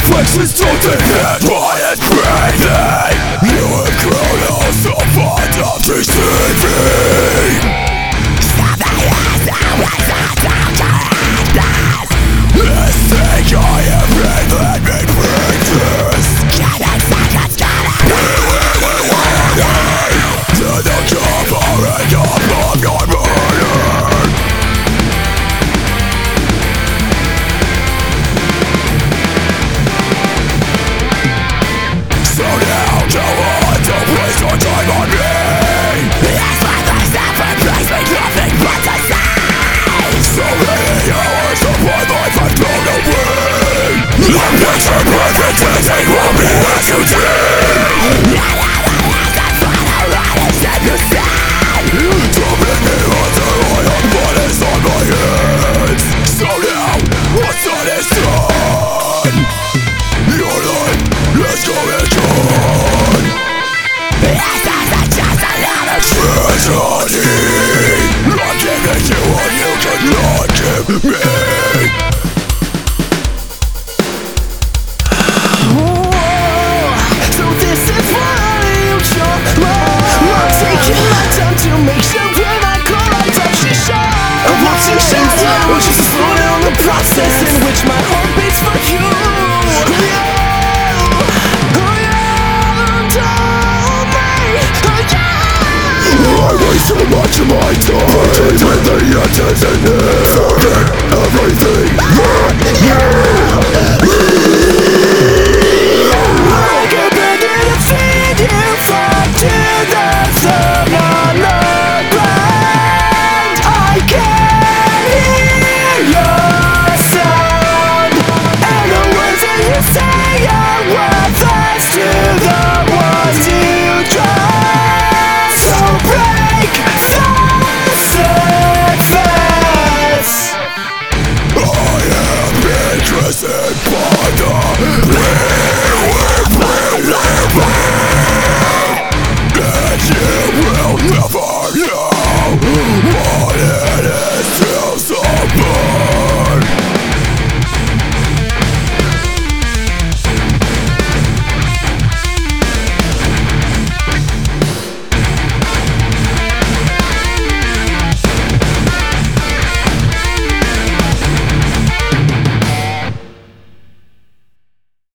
reflections don't defend quiet breathing. You have grown also fond of deceiving. This thing I have read, let me practice. To the covering up of your murder. So now go on to waste your time on me. That's why there's never place me nothing but the same. So many hours of my life I've thrown away. The picture perfect everything will be as you dream. Don't make me wonder what is on my hands. So now, what's on is done. Your life is going on. This isn't just another tragedy. I'm giving you what you cannot give me. So this is why you chose I'm taking my time to make sure when I call I touch the shore. I'm watching shadows, which is slow down the process in which my heart beats for you. I waste so much of my time. Pretending the end isn't it. Forget everything but you.